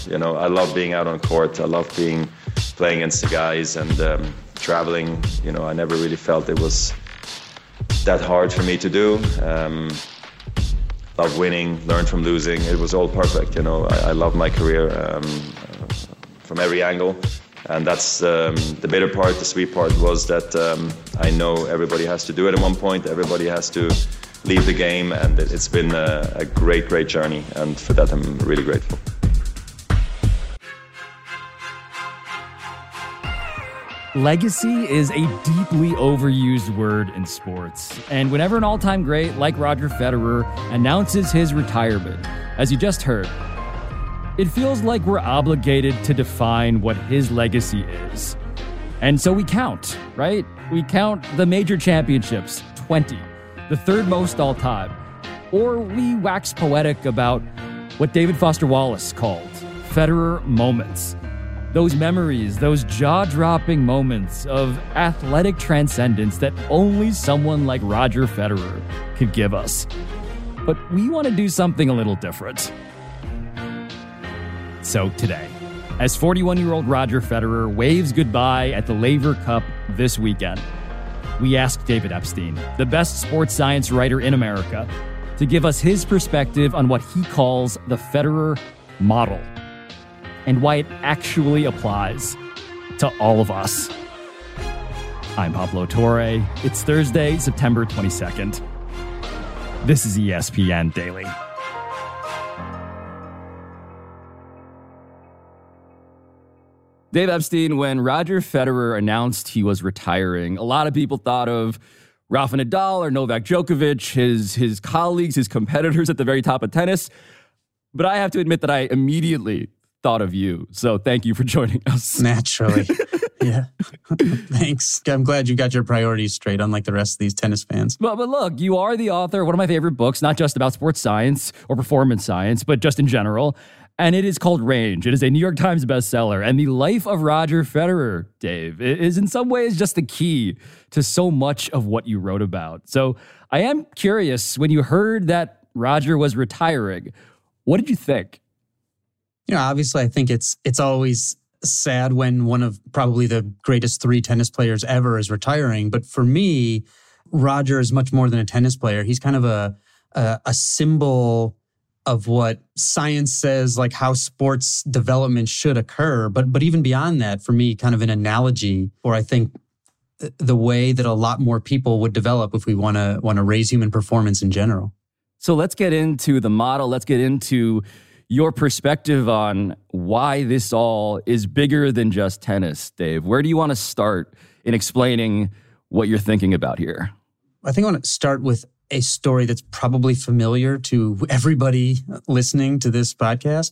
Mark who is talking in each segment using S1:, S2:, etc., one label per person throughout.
S1: You know, I love being out on court. I love playing against the guys and traveling. You know, I never really felt it was that hard for me to do. Love winning, learn from losing. It was all perfect. You know, I love my career from every angle. And that's the bitter part. The sweet part was that I know everybody has to do it at one point. Everybody has to leave the game. And it's been a great, great journey. And for that, I'm really grateful.
S2: Legacy is a deeply overused word in sports. And whenever an all-time great like Roger Federer announces his retirement, as you just heard, it feels like we're obligated to define what his legacy is. And so we count, right? We count the major championships, 20, the third most all time. Or we wax poetic about what David Foster Wallace called Federer moments. Those memories, those jaw-dropping moments of athletic transcendence that only someone like Roger Federer could give us. But we want to do something a little different. So today, as 41-year-old Roger Federer waves goodbye at the Laver Cup this weekend, we asked David Epstein, the best sports science writer in America, to give us his perspective on what he calls the Federer model and why it actually applies to all of us. I'm Pablo Torre. It's Thursday, September 22nd. This is ESPN Daily. Dave Epstein, when Roger Federer announced he was retiring, a lot of people thought of Rafa Nadal or Novak Djokovic, his colleagues, his competitors at the very top of tennis. But I have to admit that I immediately thought of you. So thank you for joining us.
S3: Naturally. Yeah. Thanks. I'm glad you got your priorities straight, unlike the rest of these tennis fans.
S2: But look, you are the author of one of my favorite books, not just about sports science or performance science, but just in general. And it is called Range. It is a New York Times bestseller. And the life of Roger Federer, Dave, is in some ways just the key to so much of what you wrote about. So I am curious, when you heard that Roger was retiring, what did you think?
S3: You know, obviously, I think it's always sad when one of probably the greatest three tennis players ever is retiring. But for me, Roger is much more than a tennis player. He's kind of a symbol of what science says, like how sports development should occur. But even beyond that, for me, kind of an analogy for, I think, the way that a lot more people would develop if we want to raise human performance in general.
S2: So let's get into the model. Let's get into your perspective on why this all is bigger than just tennis, Dave. Where do you want to start in explaining what you're thinking about here?
S3: I think I want to start with a story that's probably familiar to everybody listening to this podcast.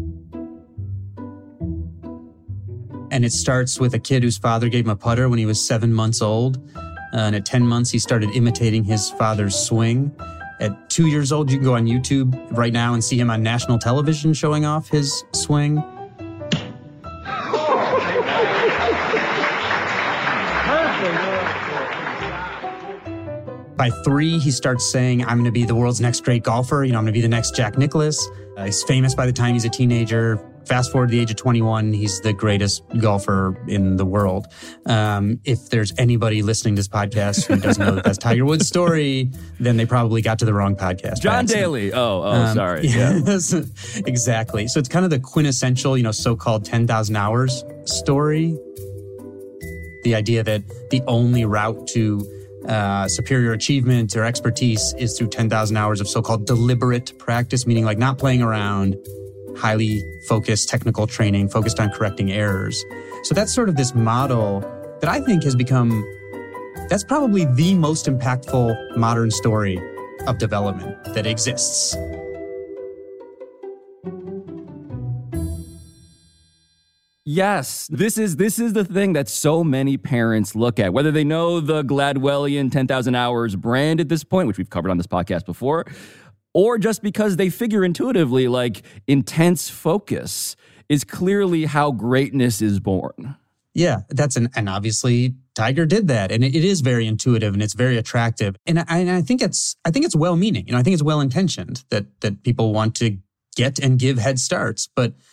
S3: And it starts with a kid whose father gave him a putter when he was 7 months old. And at 10 months, he started imitating his father's swing. At 2 years old, you can go on YouTube right now and see him on national television showing off his swing. By 3, he starts saying, I'm going to be the world's next great golfer. You know, I'm going to be the next Jack Nicklaus. He's famous by the time he's a teenager. Fast forward to the age of 21, he's the greatest golfer in the world. If there's anybody listening to this podcast who doesn't know that that's Tiger Woods' story, then they probably got to the wrong podcast.
S2: John Daly. Sorry.
S3: Yeah. Exactly. So it's kind of the quintessential, so-called 10,000 hours story. The idea that the only route to superior achievement or expertise is through 10,000 hours of so-called deliberate practice, meaning like not playing around, highly focused technical training, focused on correcting errors. So that's sort of this model that I think has become, that's probably the most impactful modern story of development that exists.
S2: Yes, this is the thing that so many parents look at, whether they know the Gladwellian 10,000 hours brand at this point, which we've covered on this podcast before, or just because they figure intuitively like intense focus is clearly how greatness is born.
S3: Yeah, and obviously Tiger did that, and it is very intuitive and it's very attractive, and I think it's well-meaning. I think it's well-intentioned that people want to get and give head starts, but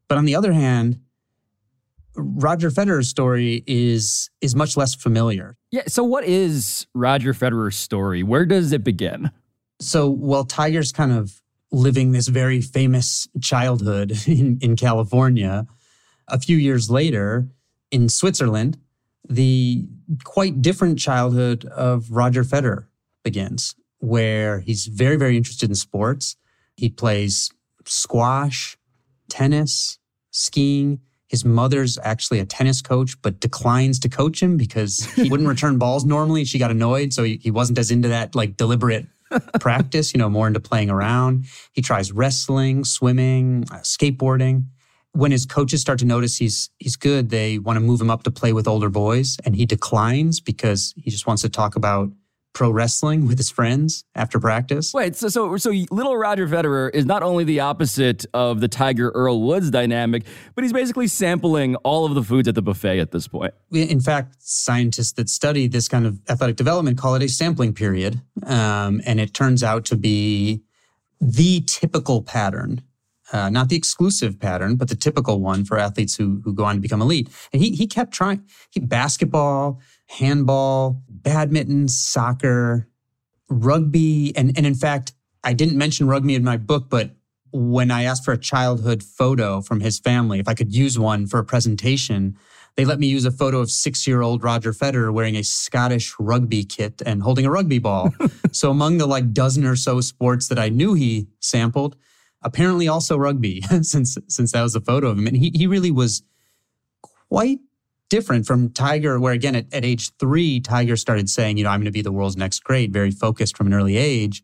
S3: But on the other hand, Roger Federer's story is much less familiar.
S2: Yeah. So what is Roger Federer's story? Where does it begin?
S3: So while Tiger's kind of living this very famous childhood in California, a few years later in Switzerland, the quite different childhood of Roger Federer begins, where he's very, very interested in sports. He plays squash, tennis, skiing. His mother's actually a tennis coach, but declines to coach him because he wouldn't return balls normally. She got annoyed, so he wasn't as into that like deliberate practice, more into playing around. He tries wrestling, swimming, skateboarding. When his coaches start to notice he's good, they want to move him up to play with older boys, and he declines because he just wants to talk about pro wrestling with his friends after practice.
S2: Wait, so little Roger Federer is not only the opposite of the Tiger Earl Woods dynamic, but he's basically sampling all of the foods at the buffet at this point.
S3: In fact, scientists that study this kind of athletic development call it a sampling period. And it turns out to be the typical pattern, not the exclusive pattern, but the typical one for athletes who go on to become elite. And he kept trying. Basketball, handball, badminton, soccer, rugby. And in fact, I didn't mention rugby in my book, but when I asked for a childhood photo from his family, if I could use one for a presentation, they let me use a photo of 6-year-old Roger Federer wearing a Scottish rugby kit and holding a rugby ball. So among the dozen or so sports that I knew he sampled, apparently also rugby, since that was a photo of him. And he really was quite different from Tiger, where again, at age 3, Tiger started saying, I'm going to be the world's next great, very focused from an early age.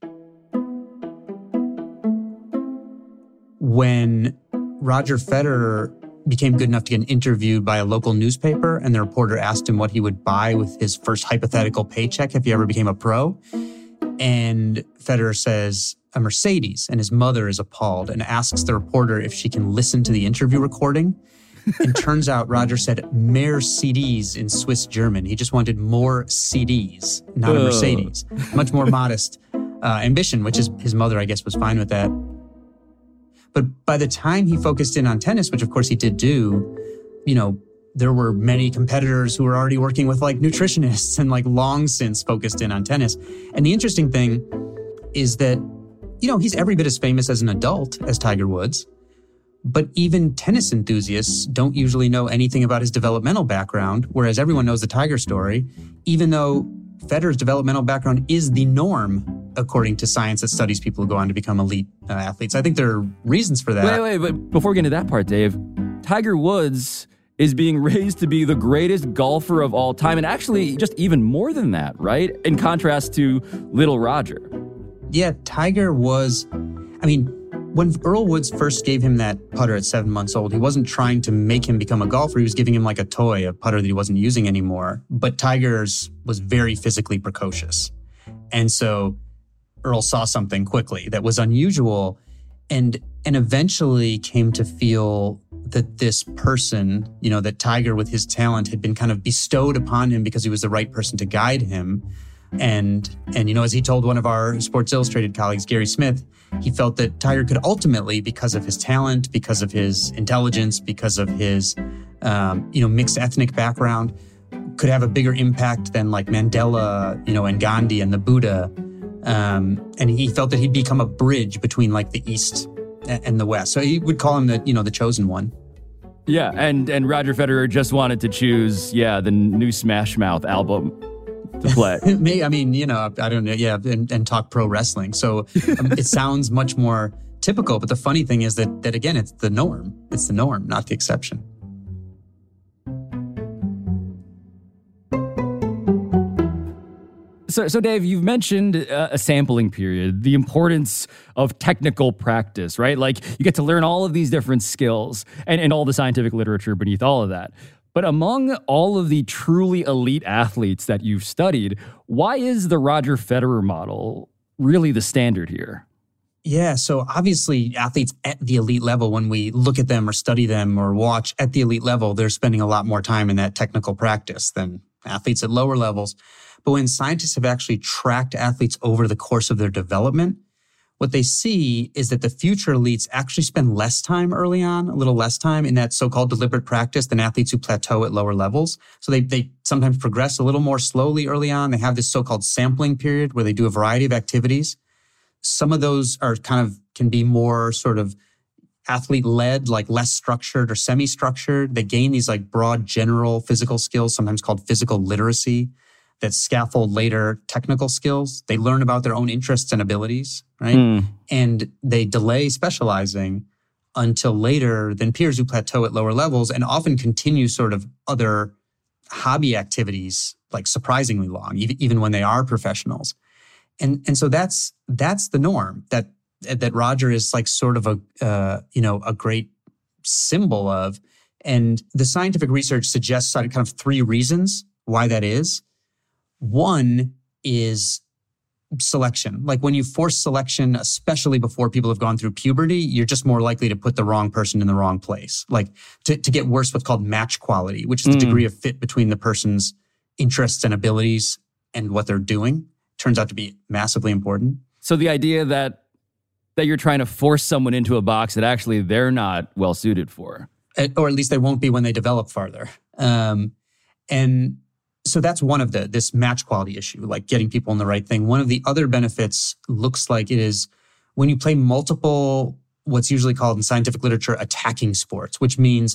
S3: When Roger Federer became good enough to get interviewed by a local newspaper, and the reporter asked him what he would buy with his first hypothetical paycheck if he ever became a pro. And Federer says, a Mercedes. And his mother is appalled and asks the reporter if she can listen to the interview recording. And turns out Roger said mehr CDs in Swiss German. He just wanted more CDs, not a Mercedes. Much more modest ambition, which is his mother, I guess, was fine with that. But by the time he focused in on tennis, which of course he did do, there were many competitors who were already working with nutritionists and long since focused in on tennis. And the interesting thing is that, he's every bit as famous as an adult as Tiger Woods. But even tennis enthusiasts don't usually know anything about his developmental background, whereas everyone knows the Tiger story, even though Federer's developmental background is the norm, according to science that studies people who go on to become elite athletes. I think there are reasons for that.
S2: Wait, but before we get into that part, Dave, Tiger Woods is being raised to be the greatest golfer of all time, and actually just even more than that, right? In contrast to little Roger.
S3: Yeah, Tiger was, when Earl Woods first gave him that putter at 7 months old, he wasn't trying to make him become a golfer. He was giving him a toy, a putter that he wasn't using anymore. But Tiger's was very physically precocious. And so Earl saw something quickly that was unusual and eventually came to feel that this person, that Tiger with his talent had been kind of bestowed upon him because he was the right person to guide him. And as he told one of our Sports Illustrated colleagues, Gary Smith, he felt that Tiger could ultimately, because of his talent, because of his intelligence, because of his, mixed ethnic background, could have a bigger impact than Mandela, and Gandhi and the Buddha. And he felt that he'd become a bridge between the East and the West. So he would call him the chosen one. Yeah,
S2: and Roger Federer just wanted to choose, the new Smash Mouth album to play.
S3: I don't know, and talk pro wrestling. So it sounds much more typical. But the funny thing is that again, it's the norm. It's the norm, not the exception.
S2: So Dave, you've mentioned a sampling period, the importance of technical practice, right? You get to learn all of these different skills and all the scientific literature beneath all of that. But among all of the truly elite athletes that you've studied, why is the Roger Federer model really the standard here?
S3: Yeah, so obviously athletes at the elite level, when we look at them or study them or watch at the elite level, they're spending a lot more time in that technical practice than athletes at lower levels. But when scientists have actually tracked athletes over the course of their development, what they see is that the future elites actually spend less time early on, a little less time in that so-called deliberate practice than athletes who plateau at lower levels. So they sometimes progress a little more slowly early on. They have this so-called sampling period where they do a variety of activities. Some of those are can be more sort of athlete-led, like less structured or semi-structured. They gain these like broad general physical skills, sometimes called physical literacy, that scaffold later technical skills. They learn about their own interests and abilities, right? And they delay specializing until later than peers who plateau at lower levels and often continue sort of other hobby activities like surprisingly long, even when they are professionals. And so that's the norm that Roger is like sort of a great symbol of. And the scientific research suggests kind of three reasons why that is. One is selection. Like when you force selection, especially before people have gone through puberty, you're just more likely to put the wrong person in the wrong place. Like to get worse, what's called match quality, which is the degree of fit between the person's interests and abilities and what they're doing, turns out to be massively important.
S2: So the idea that you're trying to force someone into a box that actually they're not well suited for.
S3: Or at least they won't be when they develop farther. And so that's one of this match quality issue, like getting people in the right thing. One of the other benefits looks like it is when you play multiple, what's usually called in scientific literature, attacking sports, which means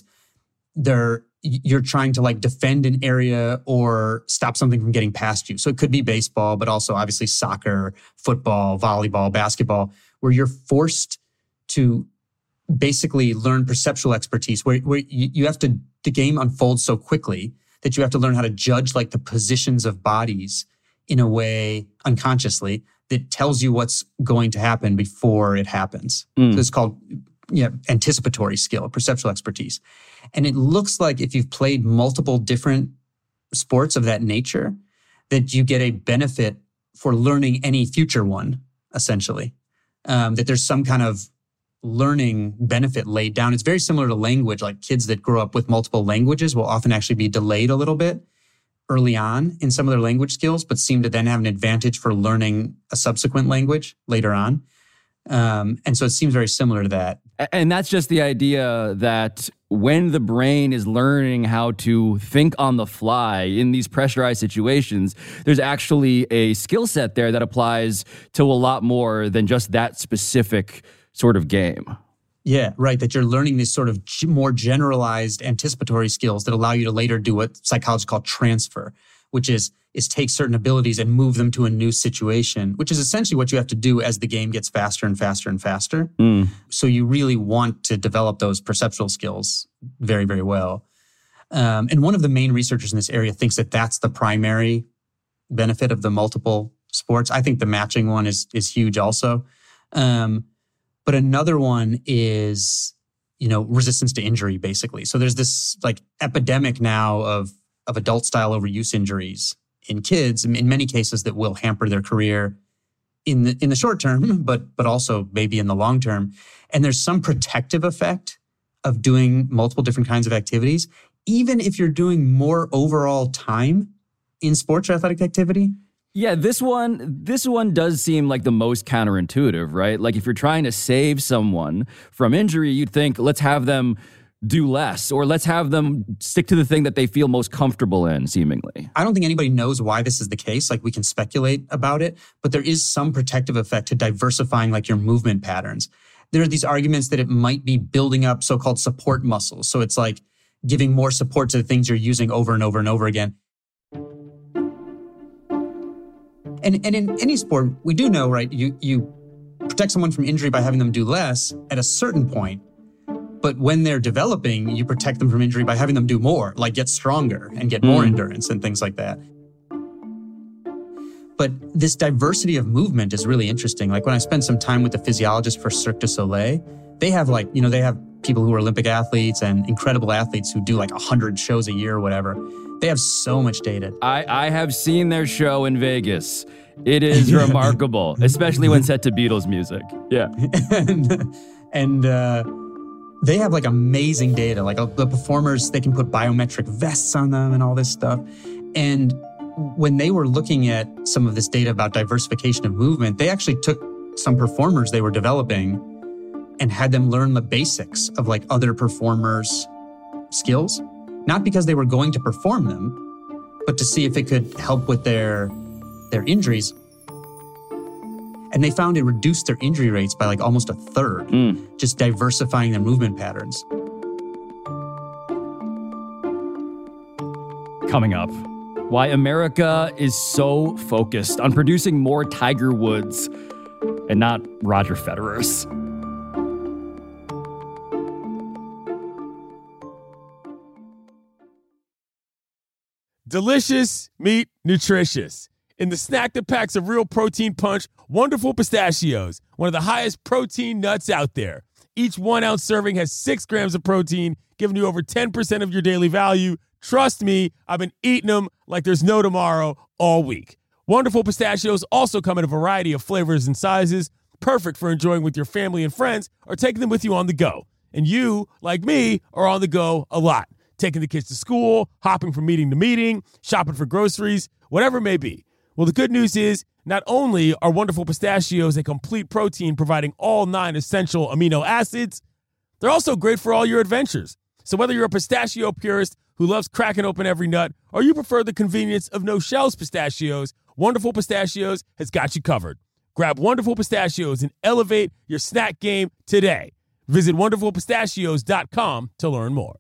S3: you're trying to like defend an area or stop something from getting past you. So it could be baseball, but also obviously soccer, football, volleyball, basketball, where you're forced to basically learn perceptual expertise, where you have to, the game unfolds so quickly that you have to learn how to judge like the positions of bodies in a way unconsciously that tells you what's going to happen before it happens. So it's called anticipatory skill, perceptual expertise. And it looks like if you've played multiple different sports of that nature, that you get a benefit for learning any future one, essentially. That there's some kind of learning benefit laid down. It's very similar to language, like kids that grow up with multiple languages will often actually be delayed a little bit early on in some of their language skills, but seem to then have an advantage for learning a subsequent language later on. And so it seems very similar to that.
S2: And that's just the idea that when the brain is learning how to think on the fly in these pressurized situations, there's actually a skill set there that applies to a lot more than just that specific sort of game.
S3: Yeah, right. That you're learning these sort of more generalized anticipatory skills that allow you to later do what psychologists call transfer, which is take certain abilities and move them to a new situation, which is essentially what you have to do as the game gets faster and faster and faster. So you really want to develop those perceptual skills very, very well. And one of the main researchers in this area thinks that that's the primary benefit of the multiple sports. I think the matching one is huge also. But another one is, resistance to injury, basically. So there's this like epidemic now of adult style overuse injuries in kids, in many cases that will hamper their career in the short term, but also maybe in the long term. And there's some protective effect of doing multiple different kinds of activities, even if you're doing more overall time in sports or athletic activity.
S2: Yeah, this one does seem like the most counterintuitive, right? Like if you're trying to save someone from injury, you'd think, let's have them do less, or let's have them stick to the thing that they feel most comfortable in, seemingly.
S3: I don't think anybody knows why this is the case. Like we can speculate about it, but there is some protective effect to diversifying like your movement patterns. There are these arguments that it might be building up so-called support muscles. So it's like giving more support to the things you're using over and over and over again. And in any sport, we do know, right, you protect someone from injury by having them do less at a certain point. But when they're developing, you protect them from injury by having them do more, like get stronger and get more endurance and things like that. But this diversity of movement is really interesting. Like when I spent some time with the physiologist for Cirque du Soleil, they have they have people who are Olympic athletes and incredible athletes who do like 100 shows a year or whatever. They have so much data.
S2: I have seen their show in Vegas. It is remarkable, especially when set to Beatles music. Yeah.
S3: and they have like amazing data. Like the performers, they can put biometric vests on them and all this stuff. And when they were looking at some of this data about diversification of movement, they actually took some performers they were developing and had them learn the basics of like other performers' skills, not because they were going to perform them, but to see if it could help with their injuries. And they found it reduced their injury rates by like almost a third, just diversifying their movement patterns.
S2: Coming up, why America is so focused on producing more Tiger Woods and not Roger Federers.
S4: Delicious, meat, nutritious. In the snack that packs a real protein punch, Wonderful Pistachios, one of the highest protein nuts out there. Each 1 ounce serving has 6 grams of protein, giving you over 10% of your daily value. Trust me, I've been eating them like there's no tomorrow all week. Wonderful Pistachios also come in a variety of flavors and sizes, perfect for enjoying with your family and friends or taking them with you on the go. And you, like me, are on the go a lot. Taking the kids to school, hopping from meeting to meeting, shopping for groceries, whatever it may be. Well, the good news is not only are Wonderful Pistachios a complete protein providing all 9 essential amino acids, they're also great for all your adventures. So whether you're a pistachio purist who loves cracking open every nut or you prefer the convenience of no-shells pistachios, Wonderful Pistachios has got you covered. Grab Wonderful Pistachios and elevate your snack game today. Visit wonderfulpistachios.com to learn more.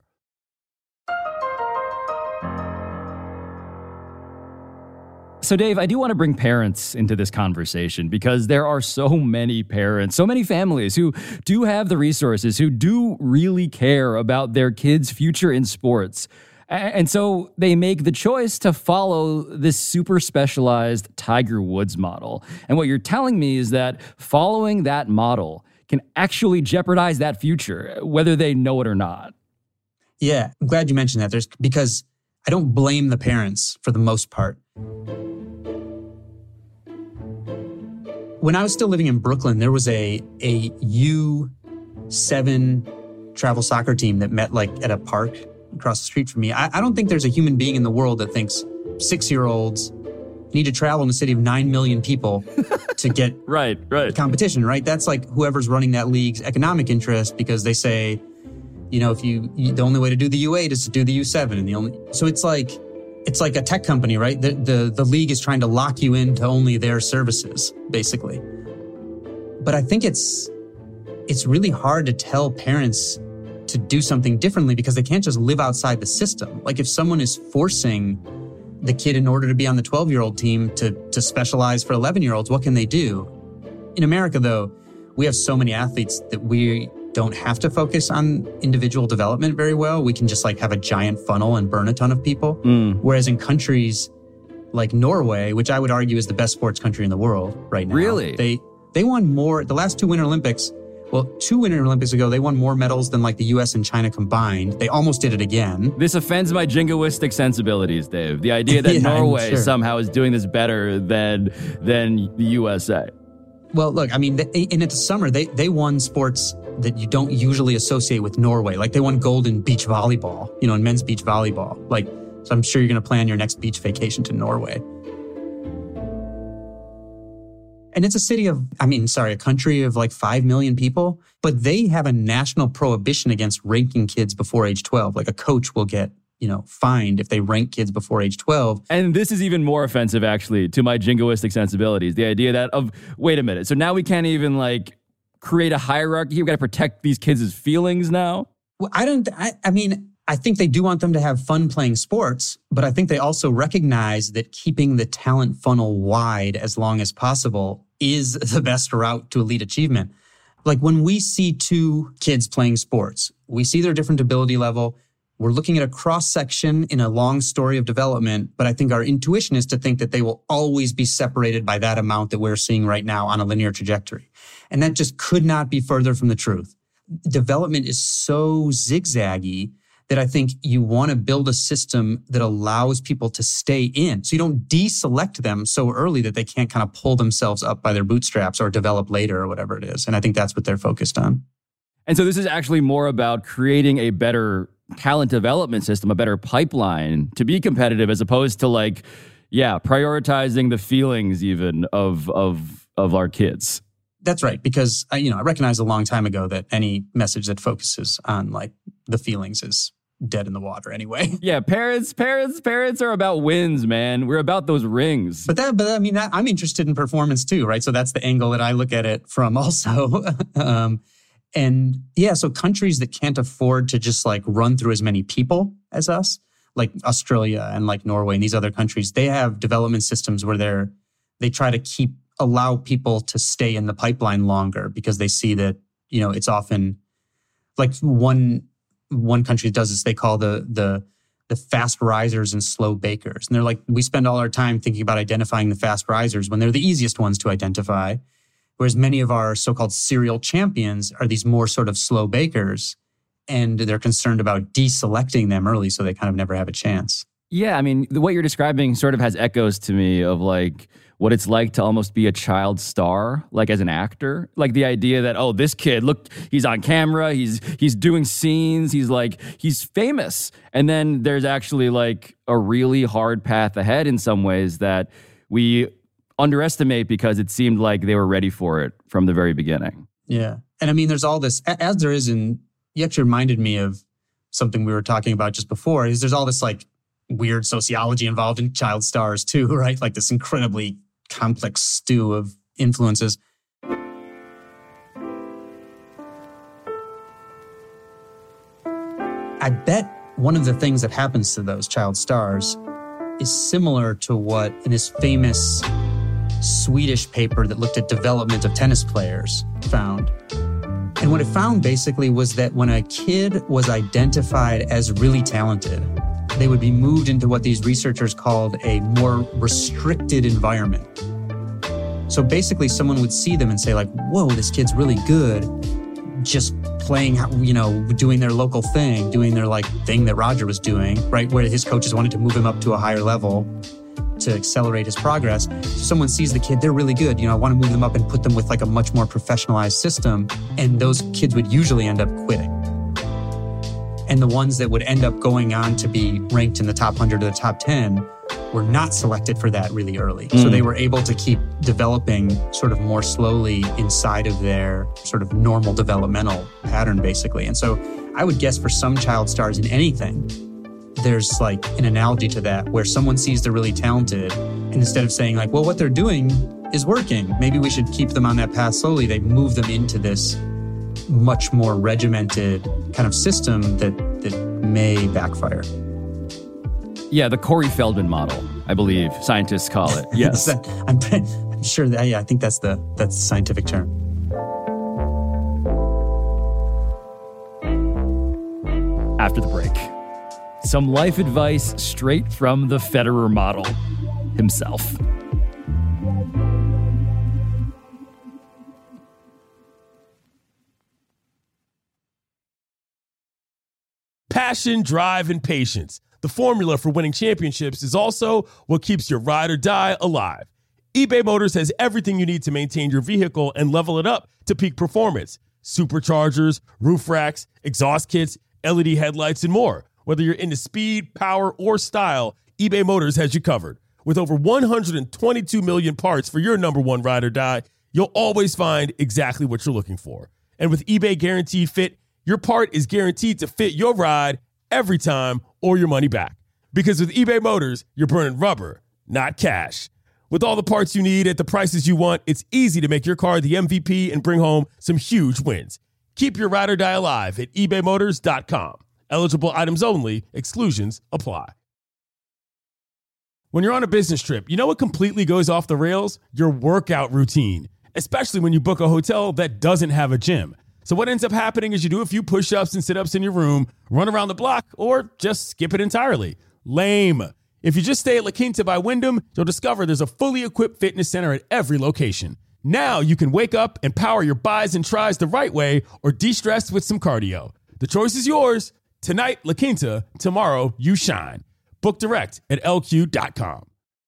S2: So, Dave, I do want to bring parents into this conversation because there are so many parents, so many families who do have the resources, who do really care about their kids' future in sports. And so they make the choice to follow this super specialized Tiger Woods model. And what you're telling me is that following that model can actually jeopardize that future, whether they know it or not.
S3: Yeah, I'm glad you mentioned that. Because I don't blame the parents for the most part. When I was still living in Brooklyn, there was a U7 travel soccer team that met like at a park across the street from me. I don't think there's a human being in the world that thinks 6-year-olds need to travel in a city of 9 million people to get
S2: right
S3: competition, right? That's like whoever's running that league's economic interest because they say, you know, if the only way to do the U8 is to do the U7. So it's like a tech company, right? The league is trying to lock you into only their services, basically. But I think it's really hard to tell parents to do something differently because they can't just live outside the system. Like if someone is forcing the kid in order to be on the 12-year-old team to specialize for 11-year-olds, what can they do? In America, though, we have so many athletes that we don't have to focus on individual development very well. We can just like have a giant funnel and burn a ton of people. Whereas in countries like Norway, which I would argue is the best sports country in the world right now.
S2: Really?
S3: They won more, the last 2 Winter Olympics, 2 Winter Olympics ago, they won more medals than like the US and China combined. They almost did it again.
S2: This offends my jingoistic sensibilities, Dave. The idea that Norway somehow is doing this better than the USA. Well, look, I mean,
S3: and it's summer, they won sports that you don't usually associate with Norway. Like they won gold in beach volleyball, in men's beach volleyball. Like, so I'm sure you're going to plan your next beach vacation to Norway. And it's a country of like 5 million people, but they have a national prohibition against ranking kids before age 12. Like a coach will get, fined if they rank kids before age 12.
S2: And this is even more offensive, actually, to my jingoistic sensibilities. The idea that wait a minute, so now we can't even like create a hierarchy. We've got to protect these kids' feelings now.
S3: Well, I think they do want them to have fun playing sports, but I think they also recognize that keeping the talent funnel wide as long as possible is the best route to elite achievement. Like when we see 2 kids playing sports, we see their different ability level. We're looking at a cross-section in a long story of development, but I think our intuition is to think that they will always be separated by that amount that we're seeing right now on a linear trajectory. And that just could not be further from the truth. Development is so zigzaggy that I think you want to build a system that allows people to stay in. So you don't deselect them so early that they can't kind of pull themselves up by their bootstraps or develop later or whatever it is. And I think that's what they're focused on.
S2: And so this is actually more about creating a better talent development system, a better pipeline to be competitive, as opposed to prioritizing the feelings even of our kids.
S3: That's right, because I recognized a long time ago that any message that focuses on like the feelings is dead in the water anyway.
S2: Yeah, parents are about wins, man. We're about those rings.
S3: But I'm interested in performance too, right? So that's the angle that I look at it from also. So countries that can't afford to just like run through as many people as us, like Australia and like Norway and these other countries, they have development systems where they try to allow people to stay in the pipeline longer because they see that, it's often like one country that does this, they call the fast risers and slow bakers. And they're like, we spend all our time thinking about identifying the fast risers when they're the easiest ones to identify. Whereas many of our so-called serial champions are these more sort of slow bakers, and they're concerned about deselecting them early so they kind of never have a chance.
S2: Yeah, I mean, what you're describing sort of has echoes to me of like what it's like to almost be a child star, like as an actor. Like the idea that, oh, this kid, look, he's on camera, he's doing scenes, he's famous. And then there's actually like a really hard path ahead in some ways that we underestimate because it seemed like they were ready for it from the very beginning.
S3: Yeah. And I mean, there's all this, as there is you actually reminded me of something we were talking about just before, is there's all this like weird sociology involved in child stars too, right? Like this incredibly complex stew of influences. I bet one of the things that happens to those child stars is similar to what in this famous Swedish paper that looked at development of tennis players found. And what it found basically was that when a kid was identified as really talented, they would be moved into what these researchers called a more restricted environment. So basically someone would see them and say like, whoa, this kid's really good, just playing, doing their local thing, doing their like thing that Roger was doing, right? Where his coaches wanted to move him up to a higher level to accelerate his progress. So someone sees the kid, they're really good. I want to move them up and put them with like a much more professionalized system. And those kids would usually end up quitting. And the ones that would end up going on to be ranked in the top 100 or the top 10 were not selected for that really early. So they were able to keep developing sort of more slowly inside of their sort of normal developmental pattern, basically. And so I would guess for some child stars in anything, there's like an analogy to that where someone sees they're really talented and instead of saying like, well, what they're doing is working, maybe we should keep them on that path slowly, they move them into this much more regimented kind of system that may backfire.
S2: Yeah, the Corey Feldman model, I believe scientists call it. Yes.
S3: I'm sure that, I think that's the scientific term.
S2: After the break, some life advice straight from the Federer model himself.
S4: Passion, drive, and patience. The formula for winning championships is also what keeps your ride or die alive. eBay Motors has everything you need to maintain your vehicle and level it up to peak performance. Superchargers, roof racks, exhaust kits, LED headlights, and more. Whether you're into speed, power, or style, eBay Motors has you covered. With over 122 million parts for your number one ride or die, you'll always find exactly what you're looking for. And with eBay Guaranteed Fit, your part is guaranteed to fit your ride every time or your money back. Because with eBay Motors, you're burning rubber, not cash. With all the parts you need at the prices you want, it's easy to make your car the MVP and bring home some huge wins. Keep your ride or die alive at ebaymotors.com. Eligible items only. Exclusions apply. When you're on a business trip, you know what completely goes off the rails? Your workout routine, especially when you book a hotel that doesn't have a gym. So what ends up happening is you do a few push-ups and sit-ups in your room, run around the block, or just skip it entirely. Lame. If you just stay at La Quinta by Wyndham, you'll discover there's a fully equipped fitness center at every location. Now you can wake up and power your bis and tris the right way or de-stress with some cardio. The choice is yours. Tonight, La Quinta. Tomorrow, you shine. Book direct at lq.com.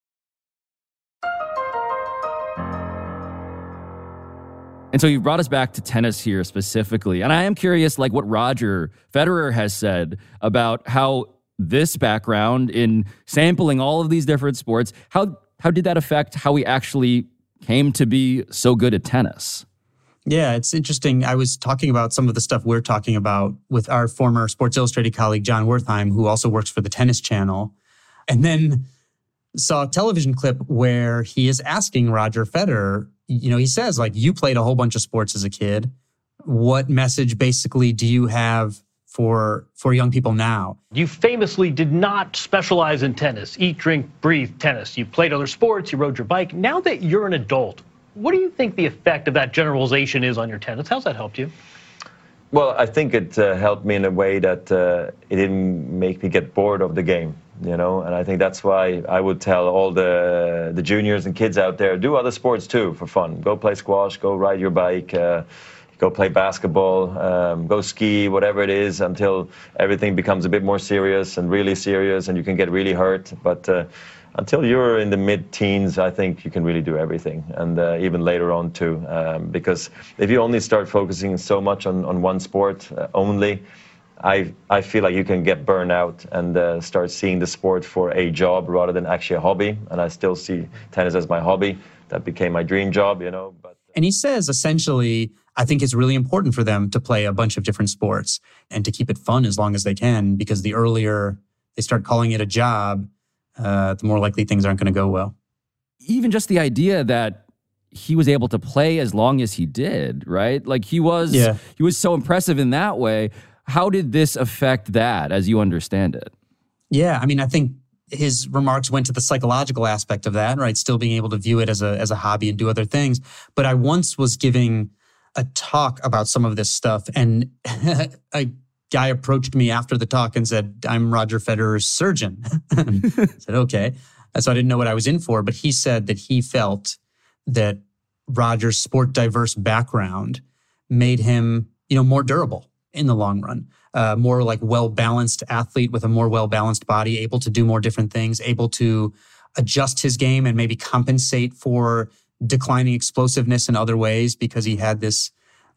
S2: And so you brought us back to tennis here specifically. And I am curious, like what Roger Federer has said about how this background in sampling all of these different sports, how did that affect how we actually came to be so good at tennis?
S3: Yeah, it's interesting. I was talking about some of the stuff we're talking about with our former Sports Illustrated colleague, John Wertheim, who also works for the Tennis Channel. And then saw a television clip where he is asking Roger Federer, he says, like, you played a whole bunch of sports as a kid. What message basically do you have for young people now?
S5: You famously did not specialize in tennis, eat, drink, breathe tennis. You played other sports, you rode your bike. Now that you're an adult, what do you think the effect of that generalization is on your tennis? How's that helped you?
S1: Well, I think it helped me in a way that it didn't make me get bored of the game, and I think that's why I would tell all the juniors and kids out there, do other sports too for fun. Go play squash, go ride your bike, go play basketball, go ski, whatever it is, until everything becomes a bit more serious and you can get really hurt. But until you're in the mid-teens, I think you can really do everything, and even later on too. Because if you only start focusing so much on one sport only, I feel like you can get burned out and start seeing the sport for a job rather than actually a hobby. And I still see tennis as my hobby. That became my dream job,
S3: And he says, essentially, I think it's really important for them to play a bunch of different sports and to keep it fun as long as they can, because the earlier they start calling it a job, the more likely things aren't going to go well.
S2: Even just the idea that he was able to play as long as he did, right? Like he was so impressive in that way. How did this affect that, as you understand it?
S3: Yeah, I mean, I think his remarks went to the psychological aspect of that, right? Still being able to view it as a hobby and do other things. But I once was giving a talk about some of this stuff, and a guy approached me after the talk and said, I'm Roger Federer's surgeon. I said, okay. So I didn't know what I was in for, but he said that he felt that Roger's sport diverse background made him, more durable in the long run. More like well-balanced athlete with a more well-balanced body, able to do more different things, able to adjust his game and maybe compensate for declining explosiveness in other ways because he had this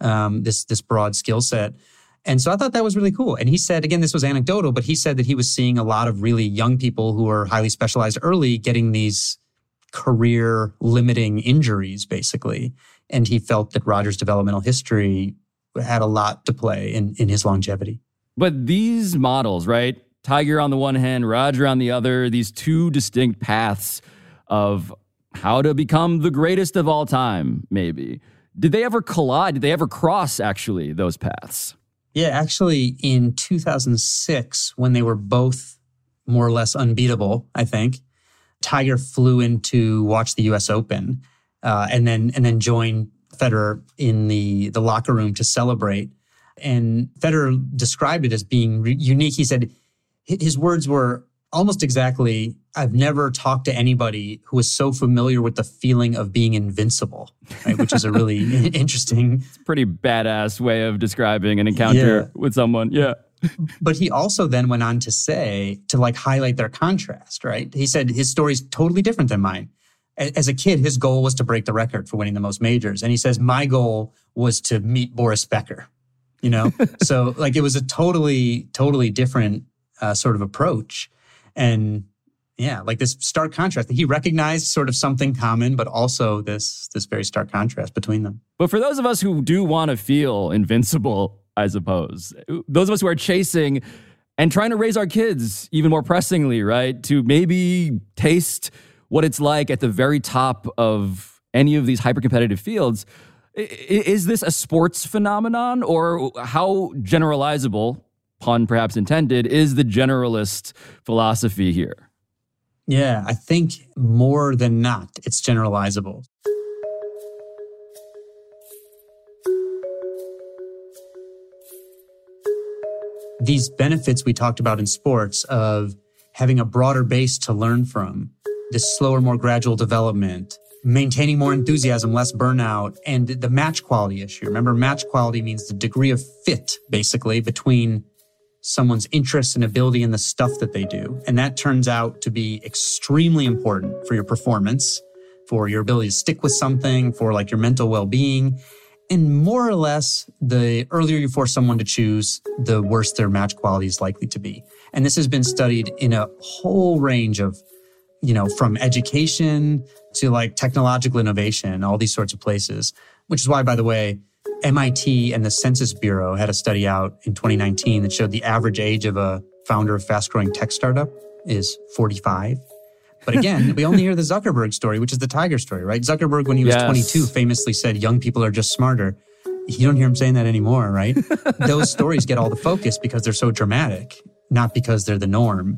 S3: broad skill set. And so I thought that was really cool. And he said, again, this was anecdotal, but he said that he was seeing a lot of really young people who are highly specialized early getting these career-limiting injuries, basically. And he felt that Roger's developmental history had a lot to play in his longevity.
S2: But these models, right? Tiger on the one hand, Roger on the other, these two distinct paths of how to become the greatest of all time, maybe. Did they ever collide? Did they ever cross, actually, those paths?
S3: Yeah, actually, in 2006, when they were both more or less unbeatable, I think, Tiger flew in to watch the U.S. Open and then joined Federer in the locker room to celebrate. And Federer described it as being unique. He said his words were almost exactly, I've never talked to anybody who is so familiar with the feeling of being invincible, right? Which is a really interesting...
S2: It's a pretty badass way of describing an encounter with someone. Yeah.
S3: But he also then went on to say, to like highlight their contrast, right? He said his story's totally different than mine. As a kid, his goal was to break the record for winning the most majors. And he says, my goal was to meet Boris Becker, So like it was a totally, totally different sort of approach. And yeah, like this stark contrast that he recognized sort of something common, but also this very stark contrast between them.
S2: But for those of us who do want to feel invincible, I suppose, those of us who are chasing and trying to raise our kids even more pressingly, right, to maybe taste what it's like at the very top of any of these hyper-competitive fields, is this a sports phenomenon, or how generalizable, pun perhaps intended, is the generalist philosophy here?
S3: Yeah, I think more than not, it's generalizable. These benefits we talked about in sports of having a broader base to learn from, this slower, more gradual development, maintaining more enthusiasm, less burnout, and the match quality issue. Remember, match quality means the degree of fit, basically, between someone's interest and ability in the stuff that they do. And that turns out to be extremely important for your performance, for your ability to stick with something, for like your mental well-being. And more or less, the earlier you force someone to choose, the worse their match quality is likely to be. And this has been studied in a whole range of, from education to like technological innovation, all these sorts of places, which is why, by the way, MIT and the Census Bureau had a study out in 2019 that showed the average age of a founder of fast-growing tech startup is 45. But again, we only hear the Zuckerberg story, which is the tiger story, right? Zuckerberg, when he was 22, famously said, young people are just smarter. You don't hear him saying that anymore, right? Those stories get all the focus because they're so dramatic, not because they're the norm.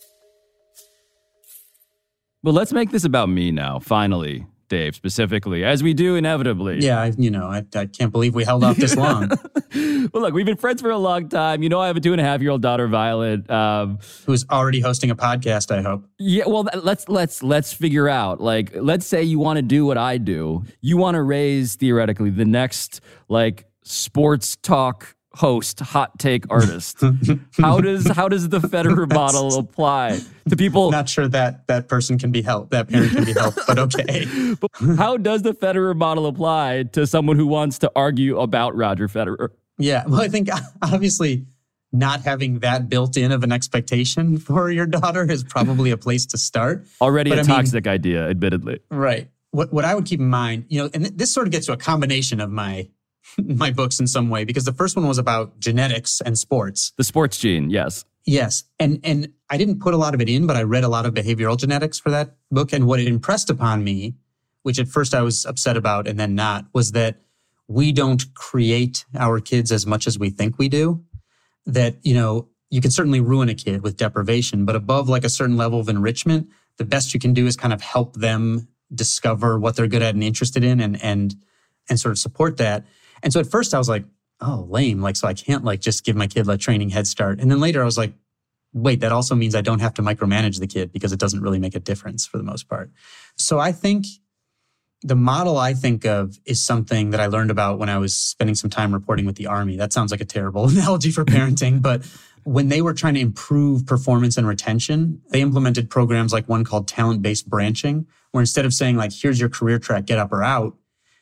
S2: Well, let's make this about me now, finally, Dave, specifically, as we do inevitably.
S3: Yeah, I can't believe we held off this long.
S2: Well, look, we've been friends for a long time. You know, I have a 2.5-year-old daughter, Violet,
S3: who's already hosting a podcast, I hope.
S2: Yeah, well, let's figure out. Like, let's say you want to do what I do. You want to raise, theoretically, the next, like, sports talk host, hot take artist. How does the Federer model apply to people?
S3: Not sure that person can be helped, that parent can be helped, but okay.
S2: But how does the Federer model apply to someone who wants to argue about Roger Federer?
S3: Yeah, well, I think obviously not having that built in of an expectation for your daughter is probably a place to start.
S2: Already a toxic idea, admittedly.
S3: Right. What I would keep in mind, and this sort of gets to a combination of my books in some way, because the first one was about genetics and sports.
S2: The sports gene, yes.
S3: Yes. And I didn't put a lot of it in, but I read a lot of behavioral genetics for that book. And what it impressed upon me, which at first I was upset about and then not, was that we don't create our kids as much as we think we do. That, you can certainly ruin a kid with deprivation, but above like a certain level of enrichment, the best you can do is kind of help them discover what they're good at and interested in and sort of support that. And so at first I was like, oh, lame. Like, so I can't like just give my kid a training head start. And then later I was like, wait, that also means I don't have to micromanage the kid because it doesn't really make a difference for the most part. So I think the model I think of is something that I learned about when I was spending some time reporting with the Army. That sounds like a terrible analogy for parenting, but when they were trying to improve performance and retention, they implemented programs like one called talent-based branching, where instead of saying like, here's your career track, get up or out,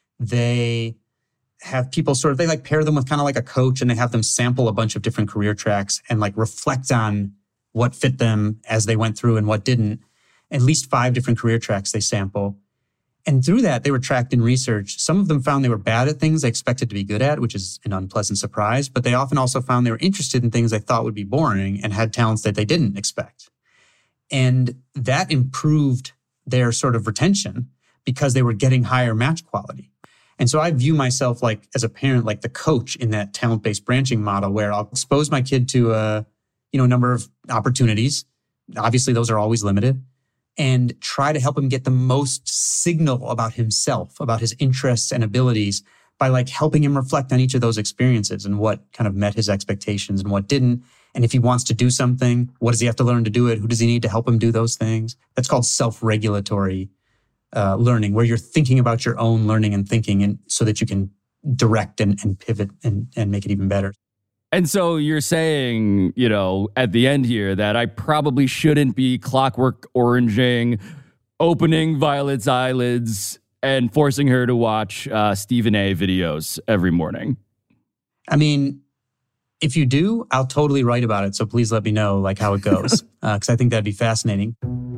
S3: they have people they pair them with kind of like a coach, and they have them sample a bunch of different career tracks and like reflect on what fit them as they went through and what didn't. At least 5 different career tracks they sample. And through that, they were tracked in research. Some of them found they were bad at things they expected to be good at, which is an unpleasant surprise. But they often also found they were interested in things they thought would be boring and had talents that they didn't expect. And that improved their sort of retention because they were getting higher match quality. And so I view myself like as a parent, like the coach in that talent-based branching model, where I'll expose my kid to a number of opportunities. Obviously, those are always limited. And try to help him get the most signal about himself, about his interests and abilities by like helping him reflect on each of those experiences and what kind of met his expectations and what didn't. And if he wants to do something, what does he have to learn to do it? Who does he need to help him do those things? That's called self-regulatory learning, where you're thinking about your own learning and thinking, and so that you can direct and pivot and make it even better.
S2: And so you're saying, at the end here that I probably shouldn't be clockwork oranging, opening Violet's eyelids and forcing her to watch Stephen A. videos every morning.
S3: I mean, if you do, I'll totally write about it. So please let me know like how it goes, because I think that'd be fascinating.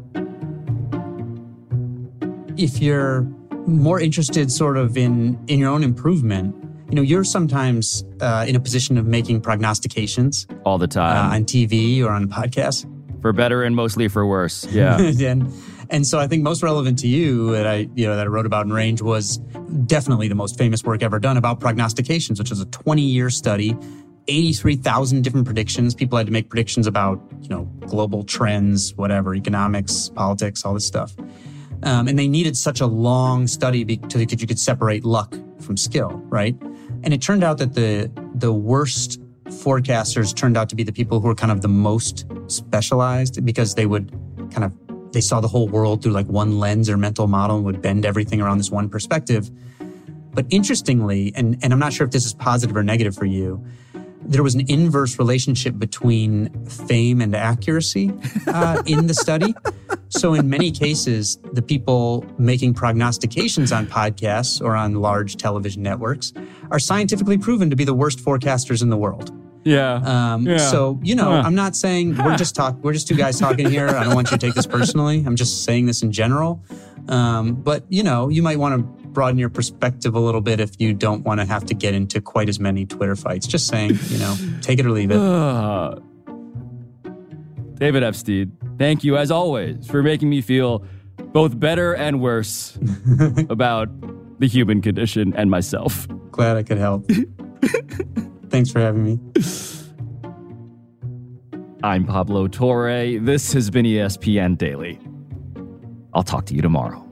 S3: If you're more interested sort of in your own improvement, you're sometimes in a position of making prognostications.
S2: All the time.
S3: On TV or on podcasts.
S2: For better and mostly for worse. Yeah.
S3: and so I think most relevant to you that I wrote about in Range was definitely the most famous work ever done about prognostications, which is a 20-year study, 83,000 different predictions. People had to make predictions about, global trends, whatever, economics, politics, all this stuff. And they needed such a long study because you could separate luck from skill, right? And it turned out that the worst forecasters turned out to be the people who were kind of the most specialized, because they saw the whole world through like one lens or mental model and would bend everything around this one perspective. But interestingly, and I'm not sure if this is positive or negative for you, there was an inverse relationship between fame and accuracy in the study. So in many cases, the people making prognostications on podcasts or on large television networks are scientifically proven to be the worst forecasters in the world.
S2: Yeah.
S3: So, I'm not saying we're just two guys talking here. I don't want you to take this personally. I'm just saying this in general. But, you might want to broaden your perspective a little bit if you don't want to have to get into quite as many Twitter fights. Just saying, take it or leave it.
S2: David Epstein, thank you as always for making me feel both better and worse about the human condition and myself.
S3: Glad I could help. Thanks for having me.
S2: I'm Pablo Torre. This has been ESPN Daily. I'll talk to you tomorrow.